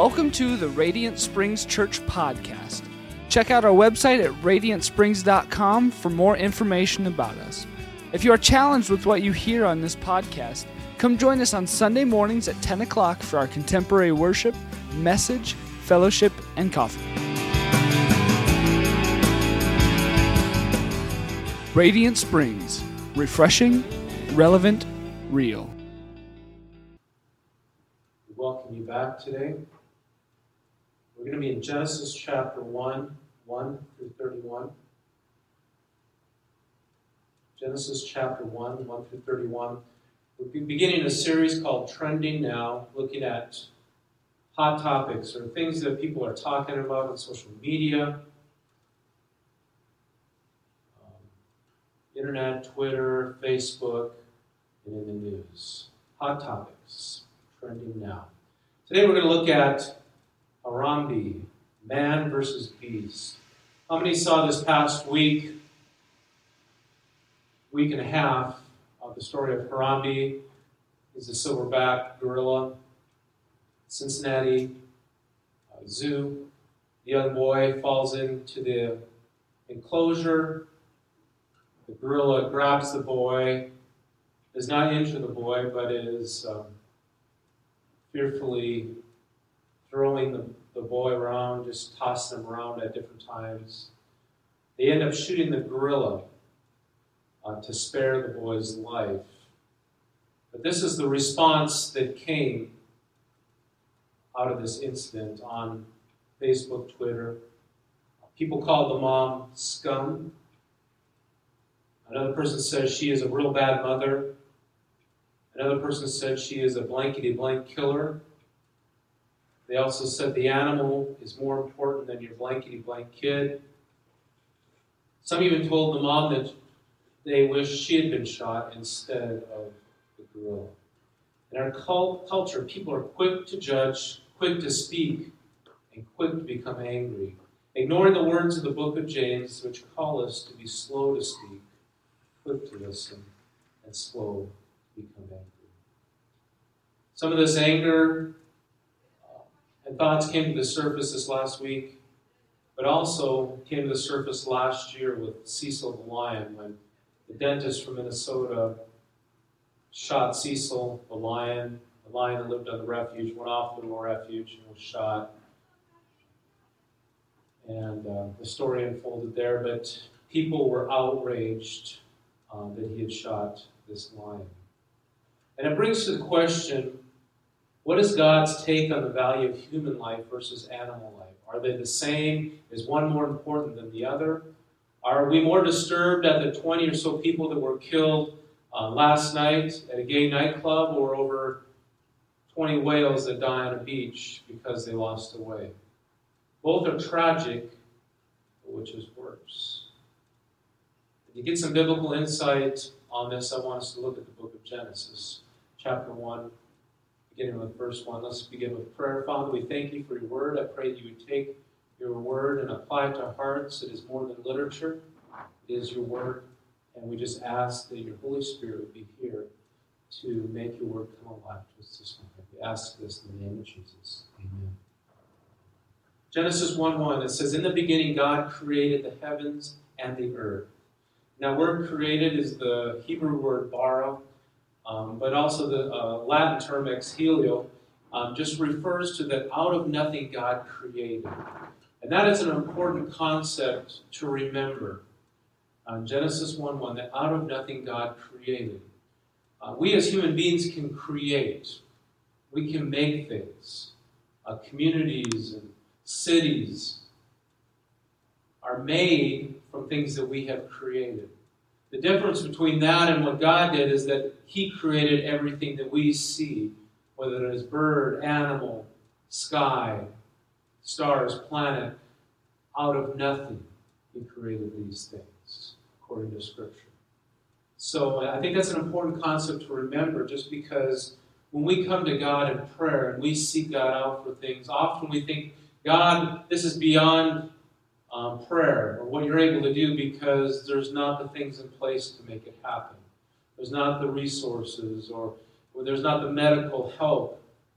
Welcome to the Radiant Springs Church podcast. Check out our website at radiantsprings.com for more information about us. If you are challenged with what you hear on this podcast, come join us on Sunday mornings at 10 o'clock for our contemporary worship, message, fellowship, and coffee. Radiant Springs, refreshing, relevant, real. We welcome you back today. We're going to be in Genesis chapter 1 through 31. Genesis chapter 1 through 31. We'll be beginning a series called Trending Now, looking at hot topics or things that people are talking about on social media, internet, Twitter, Facebook, and in the news. Hot topics, trending now. Today we're going to look at Harambe, man versus beast. How many saw this past week and a half, of the story of Harambe? He's a silverback gorilla, Cincinnati Zoo. The young boy falls into the enclosure. The gorilla grabs the boy, does not injure the boy, but is fearfully throwing the boy around, just tossing him around at different times. They end up shooting the gorilla to spare the boy's life. But this is the response that came out of this incident on Facebook, Twitter. People called the mom scum. Another person says she is a real bad mother. Another person said she is a blankety-blank killer. They also said the animal is more important than your blankety-blank kid. Some even told the mom that they wish she had been shot instead of the gorilla. In our culture, people are quick to judge, quick to speak, and quick to become angry, ignoring the words of the book of James, which call us to be slow to speak, quick to listen, and slow to become angry. Some of this anger and thoughts came to the surface this last week, but also came to the surface last year with Cecil the lion, when the dentist from Minnesota shot Cecil the lion. The lion that lived on the refuge went off to the refuge and was shot. And the story unfolded there, but people were outraged that he had shot this lion. And it brings to the question, what is God's take on the value of human life versus animal life? Are they the same? Is one more important than the other? Are we more disturbed at the 20 or so people that were killed last night at a gay nightclub, or over 20 whales that die on a beach because they lost a way? Both are tragic, but which is worse? To get some biblical insight on this, I want us to look at the book of Genesis, chapter 1, beginning with verse 1. Let's begin with prayer. Father, we thank you for your word. I pray that you would take your word and apply it to our hearts. It is more than literature. It is your word. And we just ask that your Holy Spirit would be here to make your word come alive to us this morning. We ask this in the name of Jesus. Amen. Genesis 1:1, it says, "In the beginning God created the heavens and the earth." Now, word created is the Hebrew word bara, but also the Latin term ex nihilo just refers to that out of nothing God created. And that is an important concept to remember. Genesis 1:1, that out of nothing God created. We as human beings can create. We can make things. Communities and cities are made from things that we have created. The difference between that and what God did is that He created everything that we see, whether it is bird, animal, sky, stars, planet. Out of nothing, He created these things, according to Scripture. So I think that's an important concept to remember, just because when we come to God in prayer and we seek God out for things, often we think, God, this is beyond prayer, or what you're able to do, because there's not the things in place to make it happen. There's not the resources, or there's not the medical help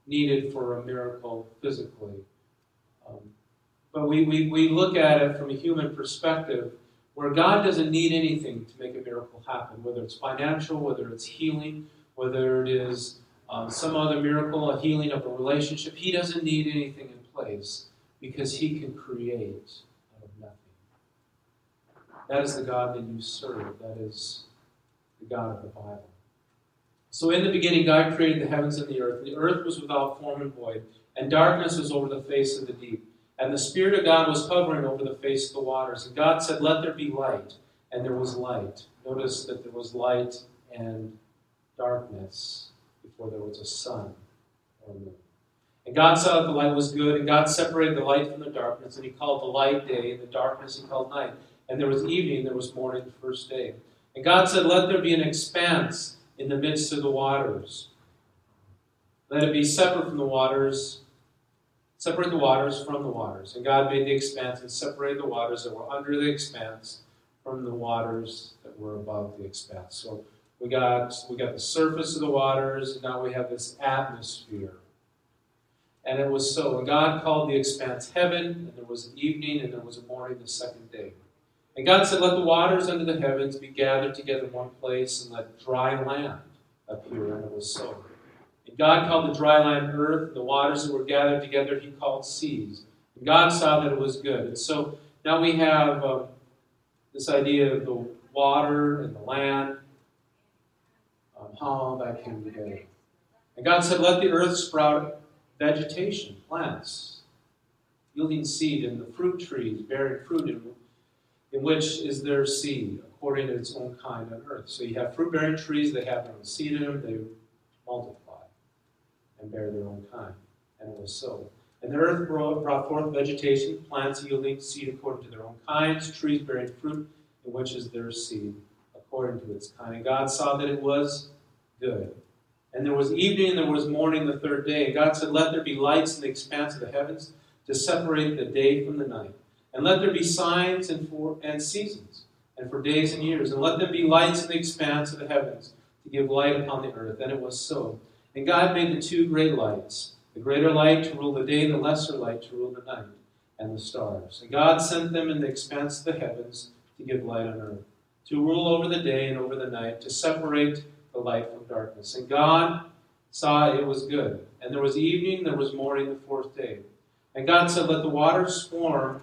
needed for a miracle physically. But we look at it from a human perspective where God doesn't need anything to make a miracle happen, whether it's financial, whether it's healing, whether it is some other miracle, a healing of a relationship. He doesn't need anything in place because he can create out of nothing. That is the God that you serve. That is the God of the Bible. So in the beginning, God created the heavens and the earth. And the earth was without form and void, and darkness was over the face of the deep. And the Spirit of God was hovering over the face of the waters. And God said, "Let there be light." And there was light. Notice that there was light and darkness before there was a sun or moon. And God saw that the light was good, and God separated the light from the darkness, and he called the light day, and the darkness he called night. And there was evening, and there was morning the first day. And God said, "Let there be an expanse in the midst of the waters. Let it be separate from the waters. Separate the waters from the waters." And God made the expanse and separated the waters that were under the expanse from the waters that were above the expanse. So we got the surface of the waters, and now we have this atmosphere. And it was so. And God called the expanse heaven, and there was an evening, and there was a morning the second day. And God said, "Let the waters under the heavens be gathered together in one place, and let dry land appear." And it was so. And God called the dry land earth, and the waters that were gathered together he called seas. And God saw that it was good. And so now we have this idea of the water and the land, how that came together. And God said, "Let the earth sprout vegetation, plants, yielding seed, and the fruit trees bearing fruit in which is their seed, according to its own kind on earth." So you have fruit-bearing trees, they have their own seed in them, they multiply and bear their own kind. And it was so. And the earth brought forth vegetation, plants yielding seed according to their own kinds, trees bearing fruit, in which is their seed, according to its kind. And God saw that it was good. And there was evening and there was morning the third day. And God said, "Let there be lights in the expanse of the heavens to separate the day from the night. And let there be signs and seasons, and for days and years. And let there be lights in the expanse of the heavens to give light upon the earth." And it was so. And God made the two great lights, the greater light to rule the day, the lesser light to rule the night, and the stars. And God sent them in the expanse of the heavens to give light on earth, to rule over the day and over the night, to separate the light from darkness. And God saw it was good. And there was evening, there was morning the fourth day. And God said, "Let the waters swarm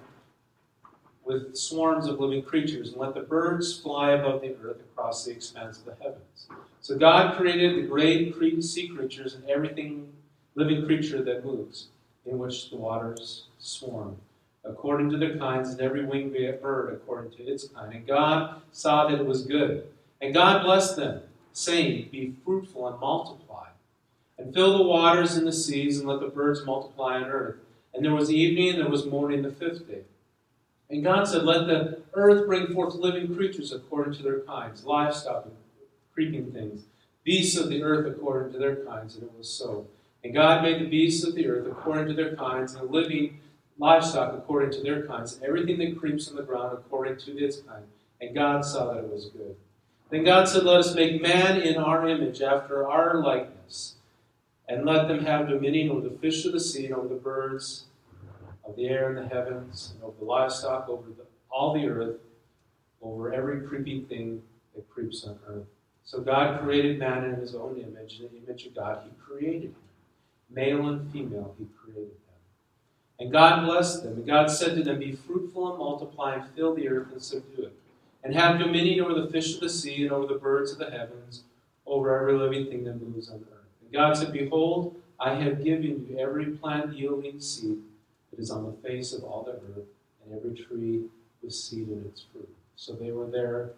with swarms of living creatures, and let the birds fly above the earth across the expanse of the heavens." So God created the great sea creatures and everything living creature that moves, in which the waters swarm, according to their kinds, and every winged bird according to its kind. And God saw that it was good. And God blessed them, saying, "Be fruitful and multiply, and fill the waters in the seas, and let the birds multiply on earth." And there was evening, and there was morning the fifth day. And God said, "Let the earth bring forth living creatures according to their kinds, livestock and creeping things, beasts of the earth according to their kinds." And it was so. And God made the beasts of the earth according to their kinds, and the living livestock according to their kinds, and everything that creeps on the ground according to its kind. And God saw that it was good. Then God said, "Let us make man in our image, after our likeness, and let them have dominion over the fish of the sea, and over the birds of the air in the heavens, and over the livestock, over all the earth, over every creeping thing that creeps on earth." So God created man in his own image. In the image of God, he created him. Male and female, he created them. And God blessed them. And God said to them, "Be fruitful and multiply, and fill the earth and subdue it, and have dominion over the fish of the sea, and over the birds of the heavens, over every living thing that moves on earth." And God said, "Behold, I have given you every plant yielding seed that is on the face of all the earth, and every tree with seed in its fruit." So they were there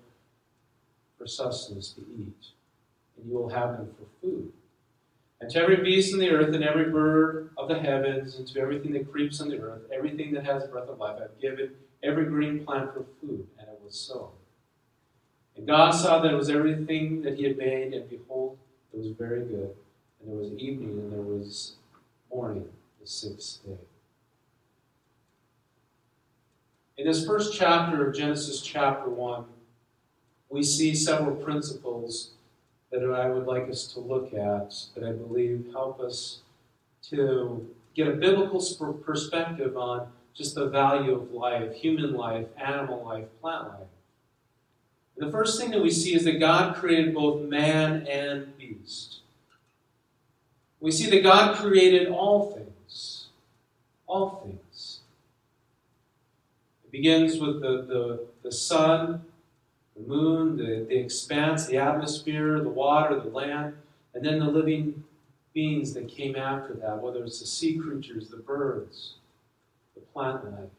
for sustenance to eat, and you will have them for food. "And to every beast in the earth, and every bird of the heavens, and to everything that creeps on the earth, everything that has breath of life, I have given every green plant for food." And it was so. And God saw that it was everything that he had made, and behold, it was very good. And there was evening, and there was morning, the sixth day. In this first chapter of Genesis chapter 1, we see several principles that I would like us to look at that I believe help us to get a biblical perspective on just the value of life, human life, animal life, plant life. And the first thing that we see is that God created both man and beast. We see that God created all things. All things. It begins with the sun, the moon, the expanse, the atmosphere, the water, the land, and then the living beings that came after that, whether it's the sea creatures, the birds, the plant life.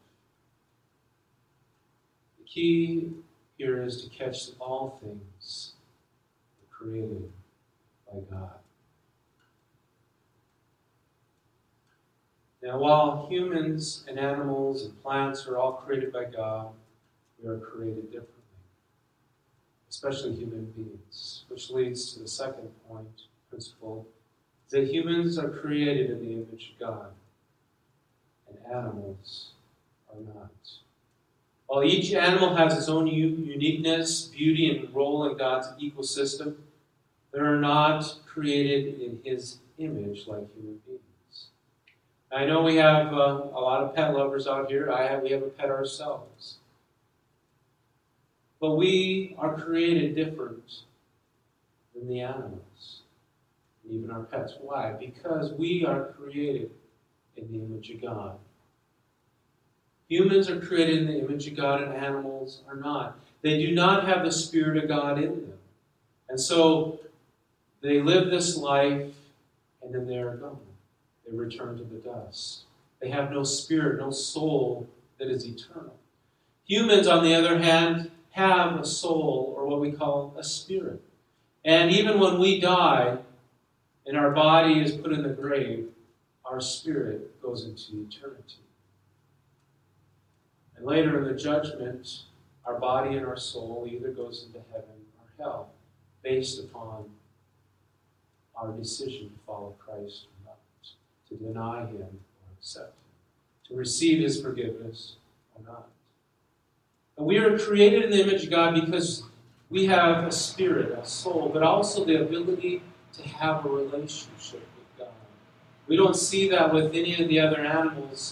The key here is to catch all things created by God. Now, while humans and animals and plants are all created by God, we are created differently, especially human beings, which leads to the second point, principle, is that humans are created in the image of God, and animals are not. While each animal has its own uniqueness, beauty, and role in God's ecosystem, they are not created in His image like human beings. I know we have a lot of pet lovers out here. We have a pet ourselves. But we are created different than the animals, even our pets. Why? Because we are created in the image of God. Humans are created in the image of God, and animals are not. They do not have the Spirit of God in them. And so they live this life, and then they are gone. They return to the dust. They have no spirit, no soul that is eternal. Humans, on the other hand, have a soul, or what we call a spirit. And even when we die and our body is put in the grave, our spirit goes into eternity. And later in the judgment, our body and our soul either goes into heaven or hell, based upon our decision to follow Christ or not, to deny Him or accept Him, to receive His forgiveness or not. And we are created in the image of God because we have a spirit, a soul, but also the ability to have a relationship with God. We don't see that with any of the other animals.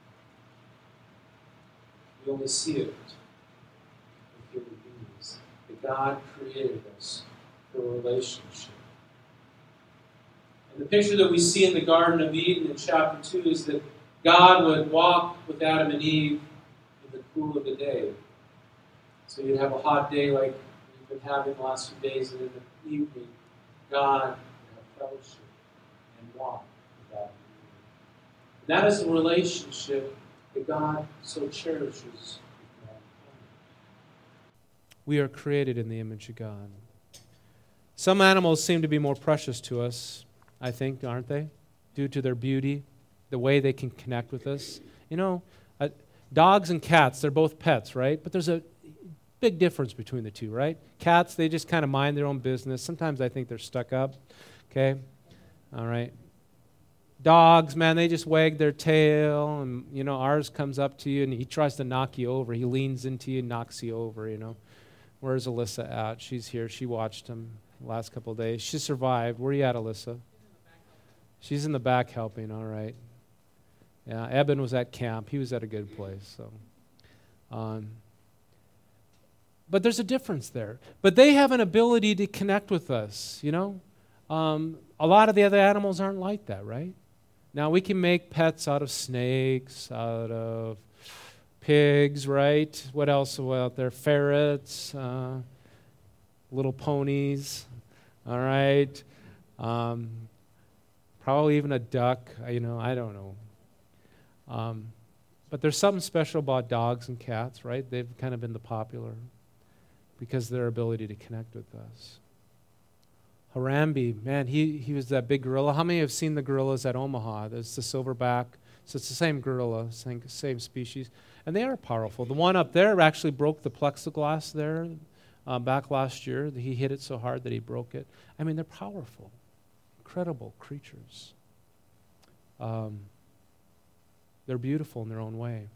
We only see it with human beings. That God created us for a relationship. And the picture that we see in the Garden of Eden in chapter 2 is that God would walk with Adam and Eve in the cool of the day. So you'd have a hot day like we've been having the last few days, and in the evening, God would have fellowship and walk with Adam and Eve. And that is the relationship that God so cherishes with mankind. We are created in the image of God. Some animals seem to be more precious to us, I think, aren't they? Due to their beauty, the way they can connect with us. You know, dogs and cats, they're both pets, right? But there's a big difference between the two, right? Cats, they just kind of mind their own business. Sometimes I think they're stuck up, okay? All right. Dogs, man, they just wag their tail, and, you know, ours comes up to you, and he tries to knock you over. He leans into you and knocks you over, you know. Where's Alyssa at? She's here. She watched him the last couple of days. She survived. Where are you at, Alyssa? She's in the back helping, all right. Yeah, Eben was at camp. He was at a good place, so. But there's a difference there. But they have an ability to connect with us, you know. A lot of the other animals aren't like that, right? Now, we can make pets out of snakes, out of pigs, right? What else out there? Ferrets, little ponies, all right? Probably even a duck, you know, I don't know. But there's something special about dogs and cats, right? They've kind of been the popular because of their ability to connect with us. Harambe, man, he was that big gorilla. How many have seen the gorillas at Omaha? There's the silverback. So it's the same gorilla, same species. And they are powerful. The one up there actually broke the plexiglass there back last year. He hit it so hard that he broke it. I mean, they're powerful, incredible creatures. They're beautiful in their own way.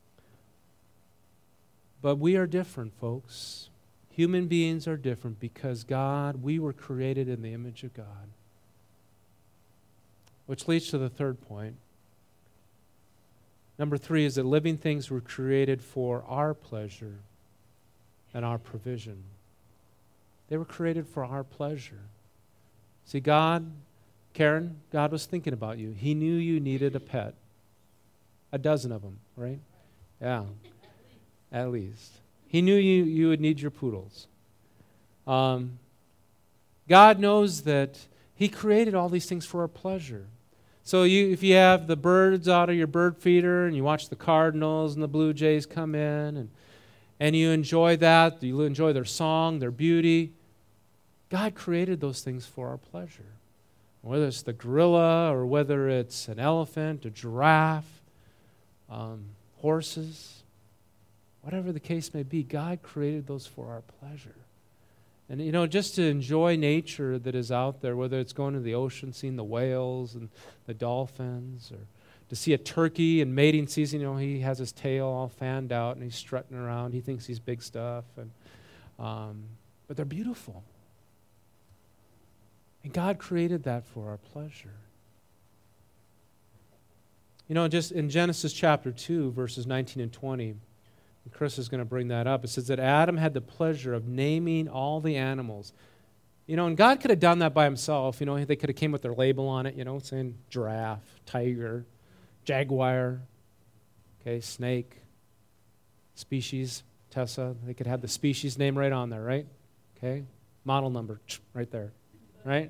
But we are different, folks. Human beings are different because we were created in the image of God. which leads to the third point. Number 3 is that living things were created for our pleasure and our provision. They were created for our pleasure. See, Karen, God was thinking about you. He knew you needed a pet. A dozen of them, right? Yeah, at least. He knew you would need your poodles. God knows that He created all these things for our pleasure. So if you have the birds out of your bird feeder and you watch the cardinals and the blue jays come in and you enjoy that, you enjoy their song, their beauty, God created those things for our pleasure. Whether it's the gorilla or whether it's an elephant, a giraffe, horses, whatever the case may be, God created those for our pleasure. And, just to enjoy nature that is out there, whether it's going to the ocean, seeing the whales and the dolphins, or to see a turkey in mating season, he has his tail all fanned out and he's strutting around. He thinks he's big stuff. But they're beautiful. And God created that for our pleasure. Just in Genesis chapter 2, verses 19 and 20, and Chris is going to bring that up. It says that Adam had the pleasure of naming all the animals. And God could have done that by himself. They could have came with their label on it, saying giraffe, tiger, jaguar, snake, species, Tessa. They could have the species name right on there, right? Model number right there, right?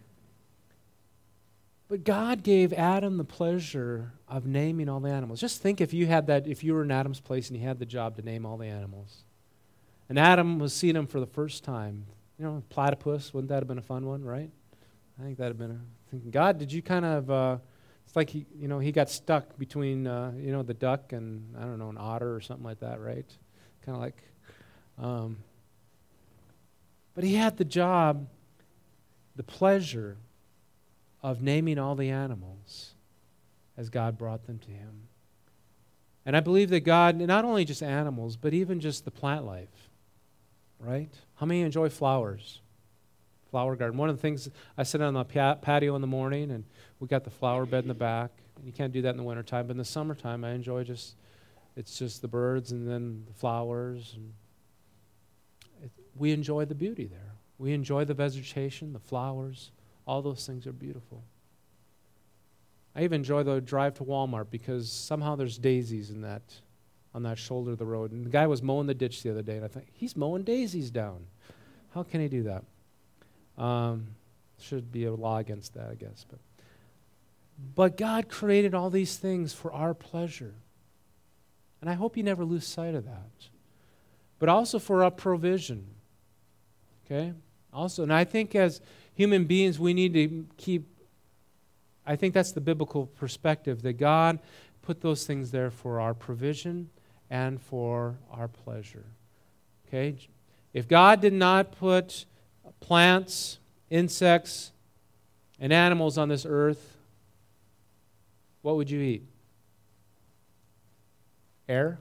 But God gave Adam the pleasure of naming all the animals. Just think if you were in Adam's place and you had the job to name all the animals. And Adam was seeing them for the first time. Platypus, wouldn't that have been a fun one, right? I think that would have been thinking, God, did you kind of, it's like he got stuck between, the duck and, I don't know, an otter or something like that, right? Kind of like, but he had the job, the pleasure of naming all the animals as God brought them to him. And I believe that God, not only just animals, but even just the plant life, right? How many enjoy flowers? Flower garden. One of the things, I sit on the patio in the morning, and we got the flower bed in the back. And you can't do that in the wintertime, but in the summertime, I enjoy it's just the birds and then the flowers. And we enjoy the beauty there. We enjoy the vegetation, the flowers. All those things are beautiful. I even enjoy the drive to Walmart because somehow there's daisies on that shoulder of the road. And the guy was mowing the ditch the other day, and I thought, he's mowing daisies down. How can he do that? Should be a law against that, I guess. But God created all these things for our pleasure. And I hope you never lose sight of that. But also for our provision. Also, and I think as human beings, we need to I think that's the biblical perspective, that God put those things there for our provision and for our pleasure. If God did not put plants, insects, and animals on this earth, what would you eat? Air?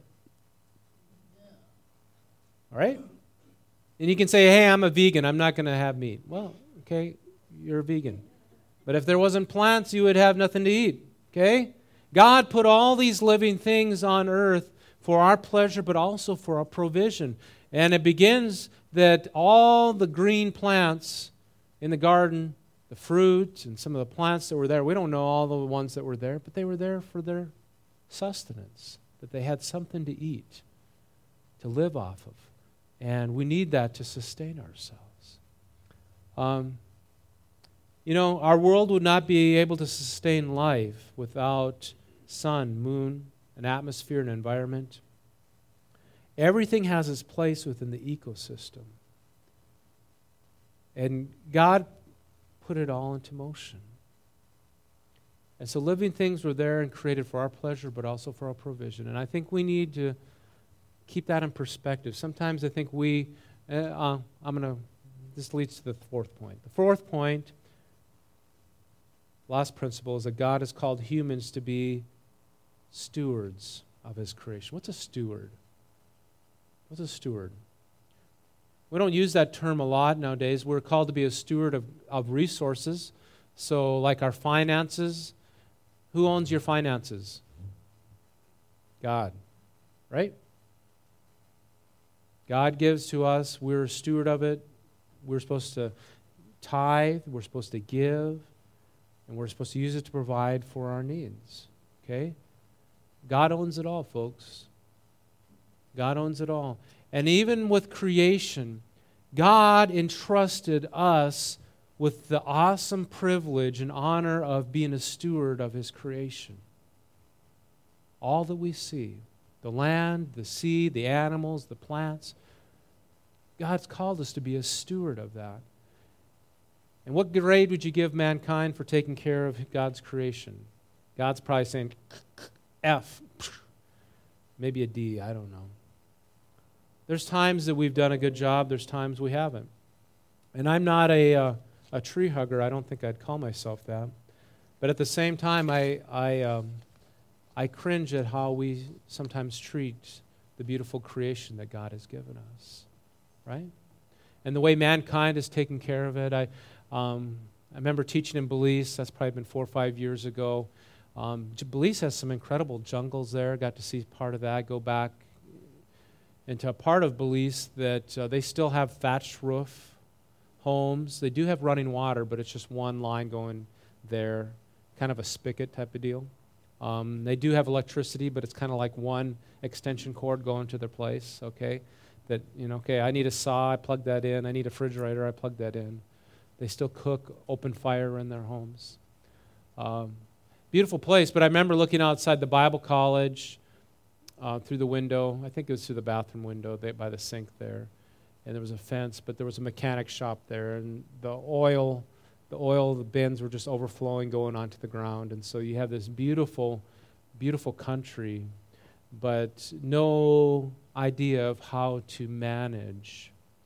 All right? And you can say, hey, I'm a vegan, I'm not going to have meat. Well, you're a vegan. But if there wasn't plants, you would have nothing to eat. God put all these living things on earth for our pleasure, but also for our provision. And it begins that all the green plants in the garden, the fruit and some of the plants that were there, we don't know all the ones that were there, but they were there for their sustenance, that they had something to eat, to live off of. And we need that to sustain ourselves. Our world would not be able to sustain life without sun, moon, an atmosphere, an environment. Everything has its place within the ecosystem. And God put it all into motion. And so living things were there and created for our pleasure, but also for our provision. And I think we need to keep that in perspective. Sometimes I think this leads to the fourth point. The fourth point, last principle, is that God has called humans to be stewards of His creation. What's a steward? What's a steward? We don't use that term a lot nowadays. We're called to be a steward of resources. So like our finances, who owns your finances? God, right? God gives to us. We're a steward of it. We're supposed to tithe. We're supposed to give. And we're supposed to use it to provide for our needs. Okay? God owns it all, folks. God owns it all. And even with creation, God entrusted us with the awesome privilege and honor of being a steward of His creation. All that we see, the land, the sea, the animals, the plants, God's called us to be a steward of that. And what grade would you give mankind for taking care of God's creation? God's probably saying F, maybe a D, I don't know. There's times that we've done a good job, there's times we haven't. And I'm not a tree hugger, I don't think I'd call myself that. But at the same time, I cringe at how we sometimes treat the beautiful creation that God has given us, right? And the way mankind has taken care of it. I remember teaching in Belize, that's probably been 4 or 5 years ago. Belize has some incredible jungles there, got to see part of that, go back into a part of Belize that they still have thatched roof homes. They do have running water, but it's just one line going there, kind of a spigot type of deal. They do have electricity, but it's kind of like one extension cord going to their place, okay? That, okay, I need a saw, I plug that in. I need a refrigerator, I plug that in. They still cook, open fire in their homes. Beautiful place, but I remember looking outside the Bible college through the window. I think it was through the bathroom window by the sink there. And there was a fence, but there was a mechanic shop there, and the oil, the bins were just overflowing, going onto the ground. And so you have this beautiful, beautiful country, but no idea of how to manage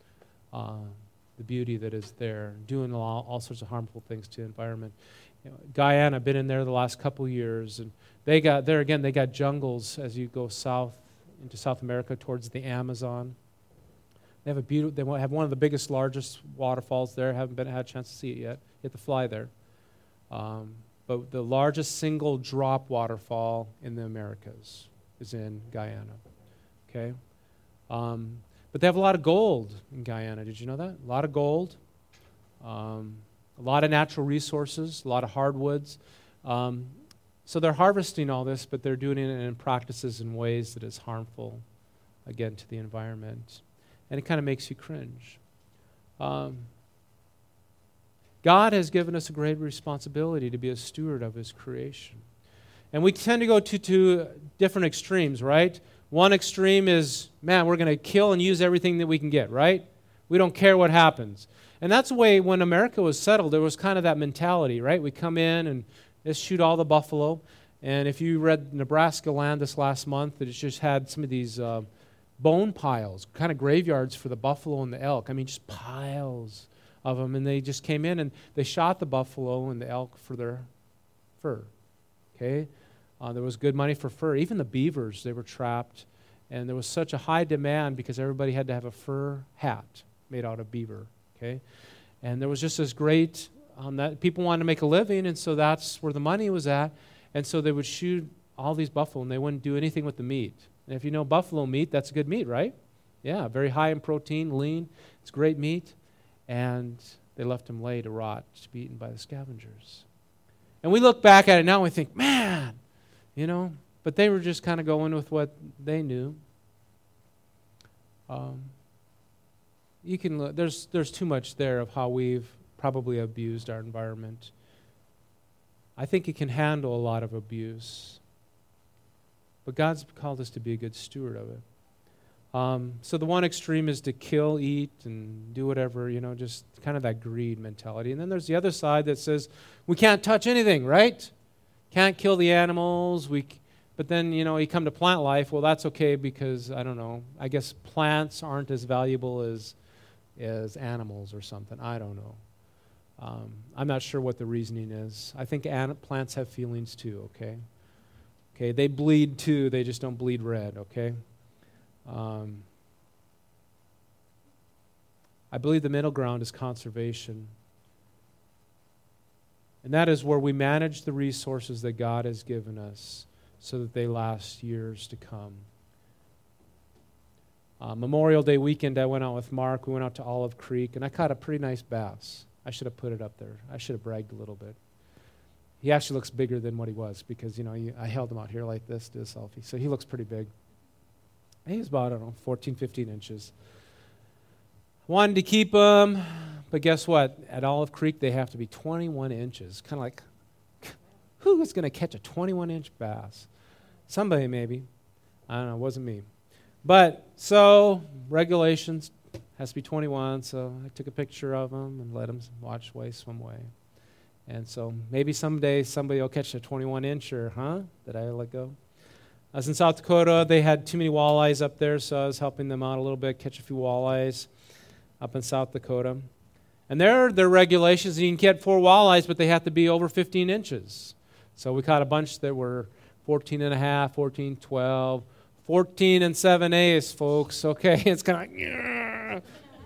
the beauty that is there, doing all sorts of harmful things to the environment. Guyana, I've been in there the last couple years, and they got jungles as you go south into South America towards the Amazon. They have one of the biggest, largest waterfalls there. Haven't had a chance to see it yet. You have to fly there. But the largest single drop waterfall in the Americas is in Guyana. Okay? But they have a lot of gold in Guyana. Did you know that? A lot of gold. A lot of natural resources, a lot of hardwoods. So they're harvesting all this, but they're doing it in practices in ways that is harmful, again, to the environment. And it kind of makes you cringe. God has given us a great responsibility to be a steward of His creation. And we tend to go to different extremes, right? One extreme is, man, we're going to kill and use everything that we can get, right? We don't care what happens. And that's the way when America was settled, there was kind of that mentality, right? We come in and let's shoot all the buffalo. And if you read Nebraska Land this last month, it just had some of these bone piles, kind of graveyards for the buffalo and the elk. I mean, just piles of them. And they just came in and they shot the buffalo and the elk for their fur. Okay? There was good money for fur. Even the beavers, they were trapped. And there was such a high demand because everybody had to have a fur hat made out of beaver. Okay? And there was just this great, that people wanted to make a living, and so that's where the money was at. And so they would shoot all these buffalo, and they wouldn't do anything with the meat. And if you know buffalo meat, that's good meat, right? Yeah, very high in protein, lean. It's great meat. And they left them lay to rot, to be eaten by the scavengers. And we look back at it now and we think, man, but they were just kind of going with what they knew. You can look, there's too much there of how we've probably abused our environment. I think it can handle a lot of abuse. But God's called us to be a good steward of it. So the one extreme is to kill, eat, and do whatever, just kind of that greed mentality. And then there's the other side that says, we can't touch anything, right? Can't kill the animals. But then, you come to plant life. Well, that's okay because, I don't know, I guess plants aren't as valuable as animals or something. I don't know. I'm not sure what the reasoning is. I think plants have feelings too, okay? Okay, they bleed too. They just don't bleed red, okay? I believe the middle ground is conservation. And that is where we manage the resources that God has given us so that they last years to come. Memorial Day weekend, I went out with Mark. We went out to Olive Creek, and I caught a pretty nice bass. I should have put it up there. I should have bragged a little bit. He actually looks bigger than what he was because, I held him out here like this, did a selfie. So he looks pretty big. He was about, 14, 15 inches. Wanted to keep him, but guess what? At Olive Creek, they have to be 21 inches. Kind of like, who is going to catch a 21-inch bass? Somebody maybe. I don't know. It wasn't me. But so regulations has to be 21, so I took a picture of him and let him watch way, swim way. And so maybe someday somebody will catch a 21-incher, that I let go. I was in South Dakota. They had too many walleyes up there, so I was helping them out a little bit, catch a few walleyes up in South Dakota. And there are regulations. You can get 4 walleyes, but they have to be over 15 inches. So we caught a bunch that were 14 and a half, 14, 12, 14 and 7/8, folks. Okay, it's kind of like,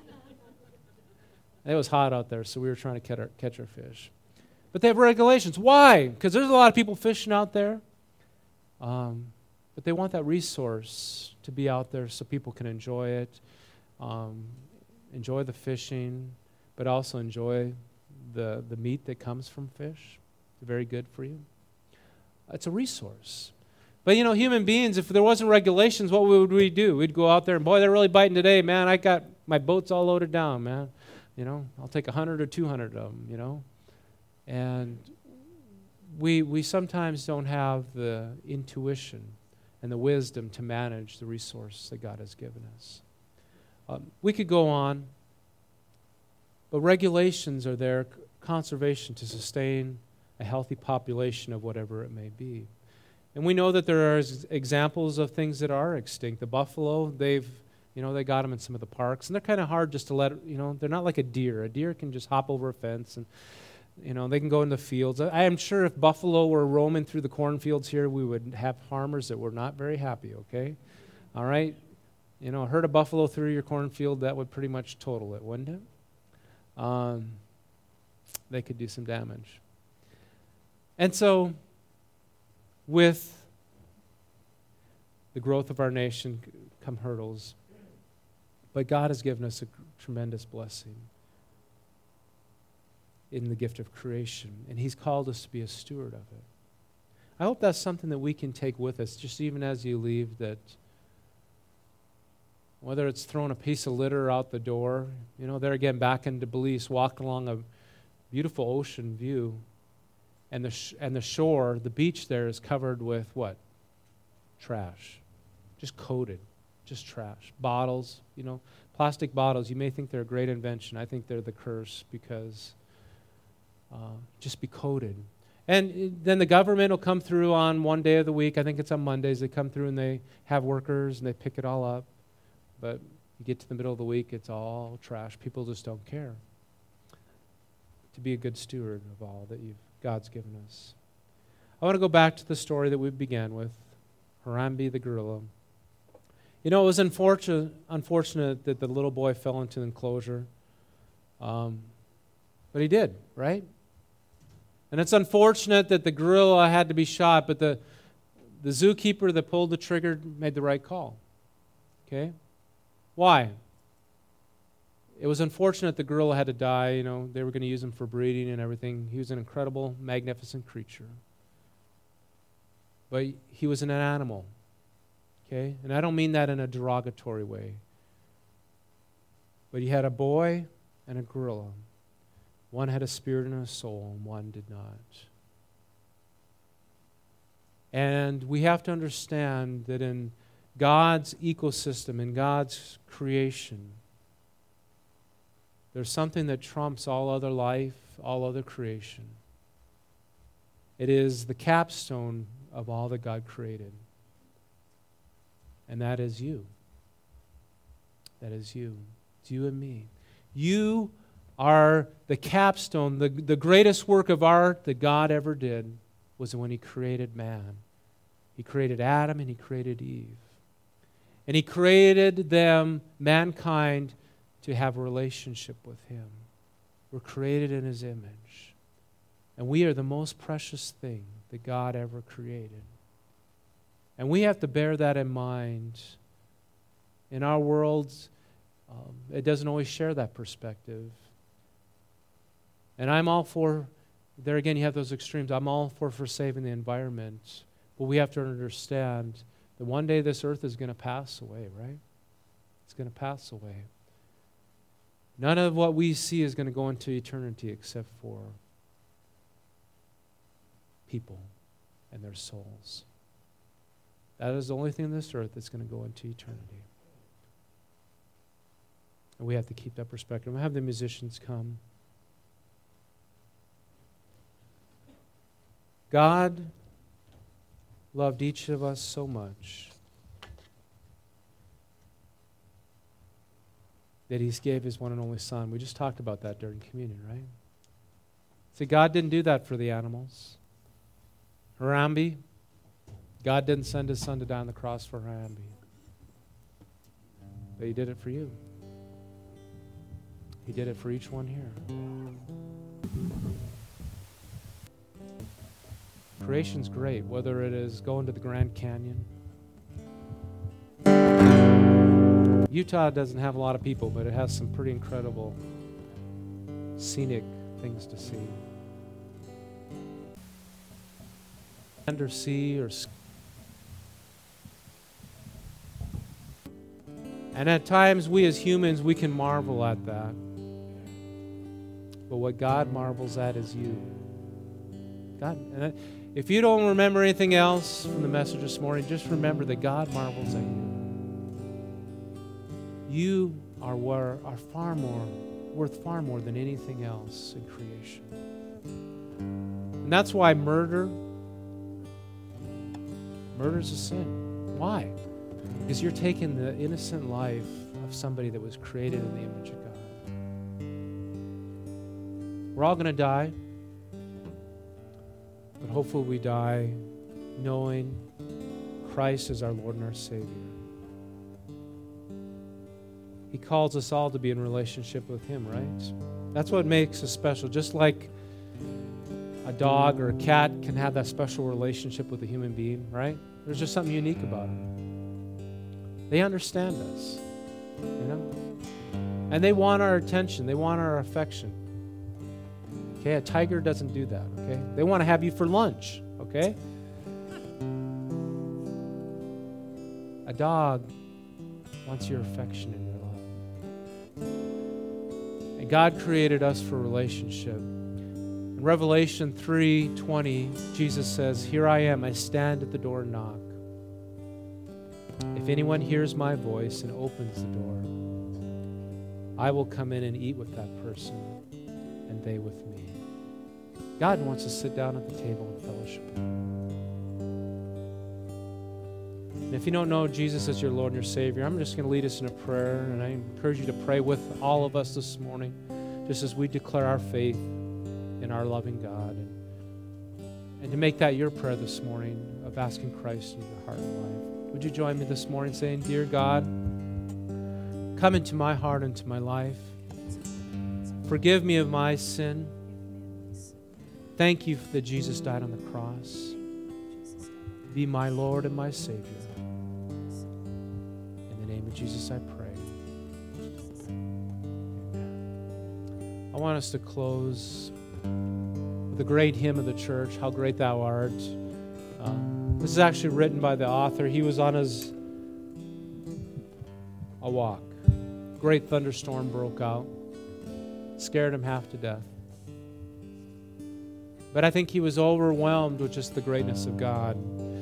it was hot out there, so we were trying to catch our fish. But they have regulations. Why? Because there's a lot of people fishing out there. But they want that resource to be out there so people can enjoy it, enjoy the fishing, but also enjoy the meat that comes from fish. It's very good for you. It's a resource. But, human beings, if there wasn't regulations, what would we do? We'd go out there and, boy, they're really biting today, man. I got my boat's all loaded down, man. I'll take 100 or 200 of them, And we sometimes don't have the intuition and the wisdom to manage the resource that God has given us. We could go on, but regulations are there, conservation to sustain a healthy population of whatever it may be. And we know that there are examples of things that are extinct. The buffalo, they got them in some of the parks, and they're kind of hard just to let, they're not like a deer. A deer can just hop over a fence and, they can go in the fields. I am sure if buffalo were roaming through the cornfields here, we would have farmers that were not very happy, okay? All right? A herd of buffalo through your cornfield, that would pretty much total it, wouldn't it? They could do some damage. And so, with the growth of our nation come hurdles, but God has given us a tremendous blessing in the gift of creation, and He's called us to be a steward of it. I hope that's something that we can take with us, just even as you leave, that whether it's throwing a piece of litter out the door, there again, back into Belize, walking along a beautiful ocean view, and the shore, the beach there is covered with what? Trash. Just coated. Just trash. Bottles, plastic bottles. You may think they're a great invention. I think they're the curse because just be coated. And then the government will come through on one day of the week. I think it's on Mondays. They come through and they have workers and they pick it all up. But you get to the middle of the week, it's all trash. People just don't care. To be a good steward of all that God's given us. I want to go back to the story that we began with, Harambe the gorilla. It was unfortunate that the little boy fell into the enclosure. But he did, right? And it's unfortunate that the gorilla had to be shot, but the zookeeper that pulled the trigger made the right call. Okay? Why? It was unfortunate the gorilla had to die. They were going to use him for breeding and everything. He was an incredible, magnificent creature. But he was an animal. Okay? And I don't mean that in a derogatory way. But he had a boy and a gorilla. One had a spirit and a soul, and one did not. And we have to understand that in God's ecosystem, in God's creation, there's something that trumps all other life, all other creation. It is the capstone of all that God created. And that is you. That is you. It's you and me. You are the capstone. The greatest work of art that God ever did was when He created man. He created Adam and He created Eve. And He created them, mankind, to have a relationship with Him. We're created in His image. And we are the most precious thing that God ever created. And we have to bear that in mind. In our world, it doesn't always share that perspective. And I'm all for, there again you have those extremes, I'm all for saving the environment. But we have to understand that one day this earth is going to pass away, right? It's going to pass away. None of what we see is going to go into eternity except for people and their souls. That is the only thing on this earth that's going to go into eternity. And we have to keep that perspective. We'll have the musicians come. God loved each of us so much that He gave His one and only Son. We just talked about that during communion, right? See, God didn't do that for the animals. Harambe, God didn't send His Son to die on the cross for Harambe. But He did it for you. He did it for each one here. Creation's great, whether it is going to the Grand Canyon. Utah doesn't have a lot of people, but it has some pretty incredible scenic things to see. Land or sea or sky. And at times we as humans, we can marvel at that. But what God marvels at is you. God, and if you don't remember anything else from the message this morning, just remember that God marvels at you. You are worth far more than anything else in creation. And that's why murder's a sin. Why? Because you're taking the innocent life of somebody that was created in the image of God. We're all going to die. But hopefully we die knowing Christ is our Lord and our Savior. He calls us all to be in relationship with Him, right? That's what makes us special. Just like a dog or a cat can have that special relationship with a human being, right? There's just something unique about them. They understand us, you know? And they want our attention. They want our affection. Okay, a tiger doesn't do that, okay? They want to have you for lunch, okay? A dog wants your affection and your love. And God created us for relationship. In Revelation 3:20, Jesus says, "Here I am, I stand at the door and knock. If anyone hears my voice and opens the door, I will come in and eat with that person, and they with me." God wants to sit down at the table and fellowship with you. And if you don't know Jesus as your Lord and your Savior, I'm just going to lead us in a prayer, and I encourage you to pray with all of us this morning, just as we declare our faith in our loving God, and to make that your prayer this morning of asking Christ into your heart and life. Would you join me this morning saying, "Dear God, come into my heart, into my life. Forgive me of my sin. Thank you that Jesus died on the cross. Be my Lord and my Savior. In the name of Jesus I pray. Amen. I want us to close with a great hymn of the church, "How Great Thou Art." This is actually written by the author. He was on a walk. Great thunderstorm broke out. Scared him half to death. But I think he was overwhelmed with just the greatness of God.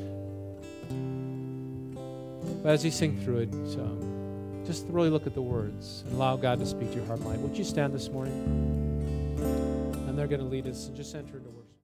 But as you sing through it, just really look at the words and allow God to speak to your heart and life. Would you stand this morning? And they're going to lead us and just enter into worship.